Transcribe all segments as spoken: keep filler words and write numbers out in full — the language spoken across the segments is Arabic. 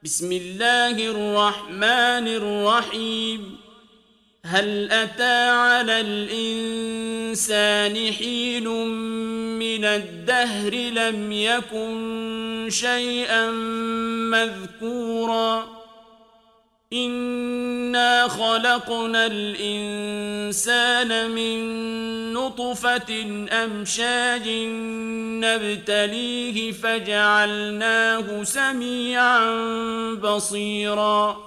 بسم الله الرحمن الرحيم. هل أتى على الإنسان حين من الدهر لم يكن شيئا مذكورا إنا خلقنا الإنسان من نطفة أمشاج نبتليه فجعلناه سميعا بصيرا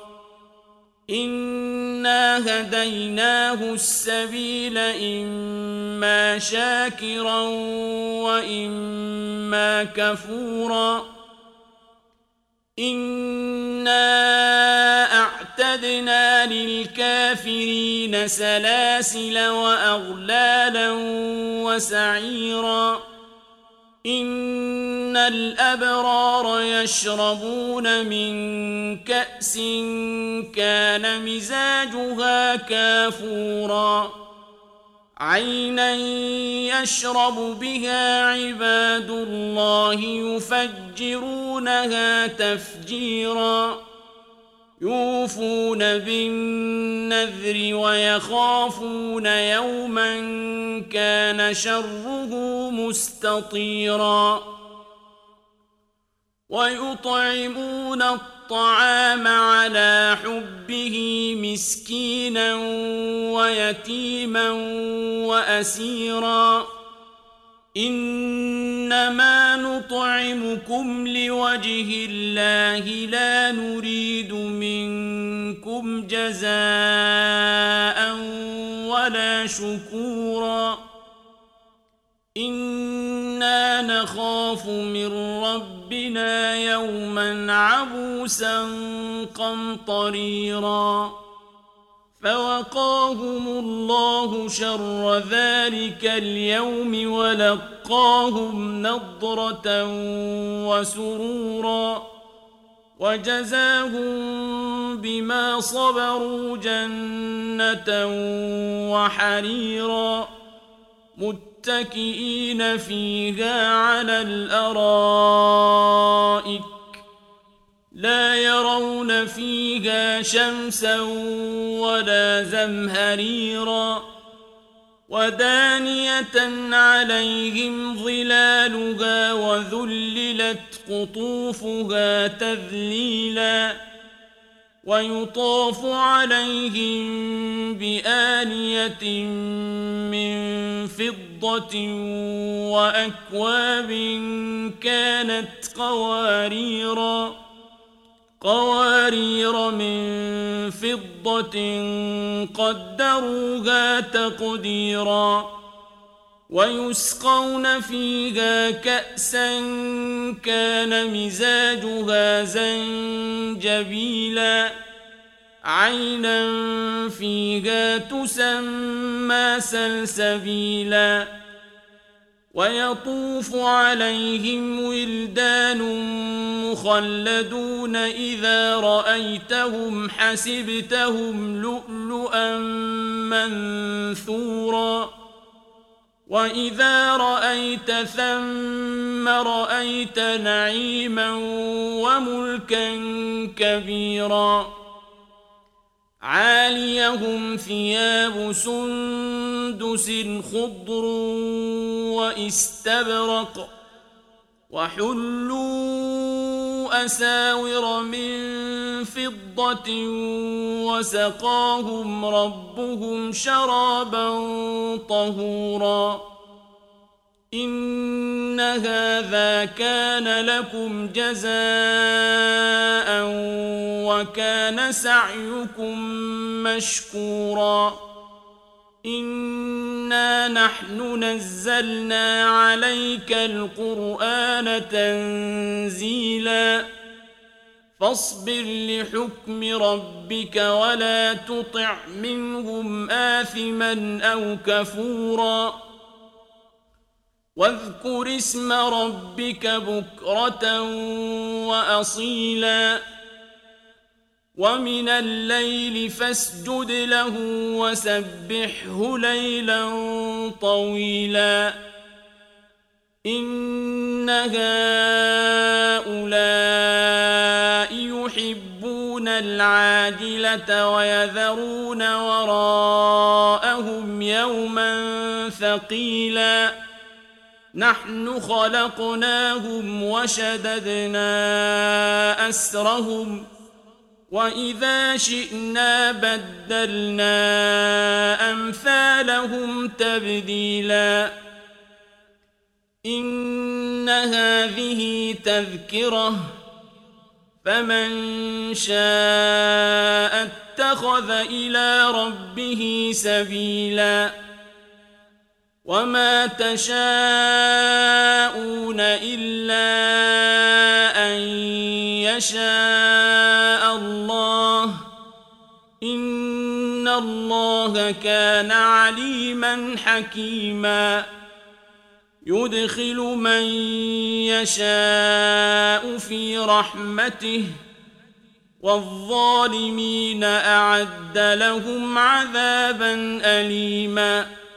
إنا هديناه السبيل إما شاكرا وإما كفورا إنا أعتدنا للكافرين سلاسل وأغلالا وسعيرا إن الأبرار يشربون من كأس كان مزاجها كافورا عينا يشرب بها عباد الله يفجرونها تفجيرا يوفون بالنذر ويخافون يوما كان شره مستطيرا ويطعمون الطعام على حبه مسكينا ويتيما وأسيرا إنما نطعمكم لوجه الله لا نريد منكم جزاء ولا شكورا إنا نخاف من ربنا يوما عبوسا قمطريرا فوقاهم الله شر ذلك اليوم ولقاهم نضرة وسرورا وجزاهم بما صبروا جنة وحريرا متكئين فيها على الأرائك لا يرون فيها شمسا ولا زمهريرا ودانية عليهم ظلالها وذللت قطوفها تذليلا ويطاف عليهم بآنية من فضة وأكواب كانت قواريرا قوارير من فضة قدروها تقديرا ويسقون فيها كأسا كان مزاجها زنجبيلا عينا فيها تسمى سلسبيلا ويطوف عليهم ولدان مخلدون إذا رأيتهم حسبتهم لؤلؤا منثورا وإذا رأيت ثم رأيت نعيما وملكا كبيرا عاليهم ثياب سندس خضر واستبرق وحلوا أساور من فضة وسقاهم ربهم شرابا طهورا إن هذا كان لكم جزاء وكان سعيكم مشكورا إنا نحن نزلنا عليك القرآن تنزيلا فاصبر لحكم ربك ولا تطع منهم آثما أو كفورا واذكر اسم ربك بكرة وأصيلا ومن الليل فاسجد له وسبحه ليلا طويلا إن هؤلاء يحبون العاجلة ويذرون وراءهم يوما ثقيلا نحن خلقناهم وشددنا أسرهم وإذا شئنا بدلنا أمثالهم تبديلا إن هذه تذكرة فمن شاء اتخذ إلى ربه سبيلا وما تشاءون إلا أن يشاء الله إن الله كان عليما حكيما يدخل من يشاء في رحمته والظالمين أعد لهم عذابا أليما